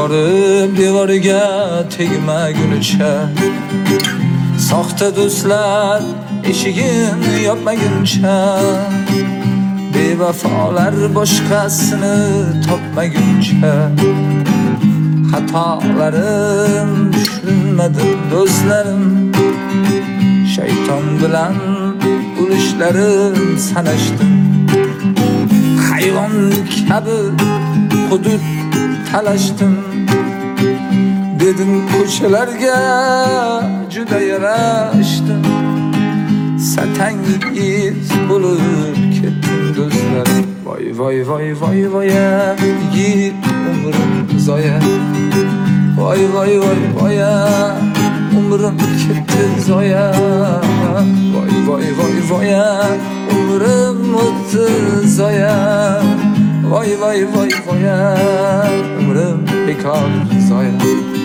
borib devoriga tegmagunicha, soxta do'stlar eshigini yopmaguncha, bevafolar boshqasini topmaguncha, xatolarim tushunmadim do'stlarim, shayton bilan ulushlarim sanashdim. Hayvon kabi hudud talashdim, dedim ko'chalarga juda yarashdim. Satangiz bo'lib ketdim do'stlarim. Voy voy voy voy voy, yigit umrim zoya. Voy voy voy voy, umrim ketdi zoya. Voy voy voy voy, umrim o'tdi zoya. Voy voy voy voy, umrim bekor zoya.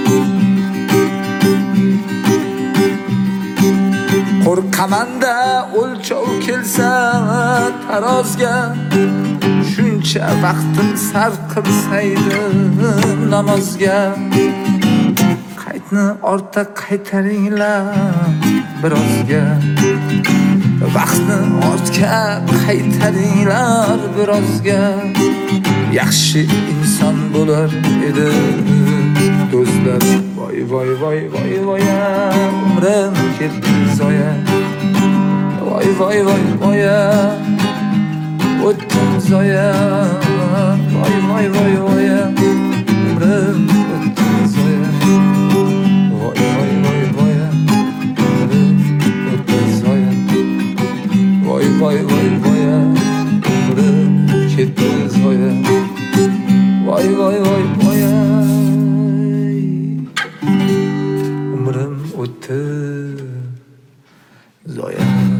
Qo'rqamanda o'lchov kelsa tarozga, shuncha vaqtim sarf qilsaydi namozga. Qaytni ortga qaytaringlar birozga, vaqtni ortga qaytaringlar birozga. Yaxshi inson bo'lar edi do'stlar. Voy voy voy voy voy, umrim ketdi zoya. Voy voy voy voy, o'tdi zoya. Voy voy voy voy, umrim o'tdi zoya. Voy voy voy voy, umrim o'tdi zoya. Voy voy voy voy, umrim ketdi zoya. Voy voy voy voy, umrim o'tdi zoya.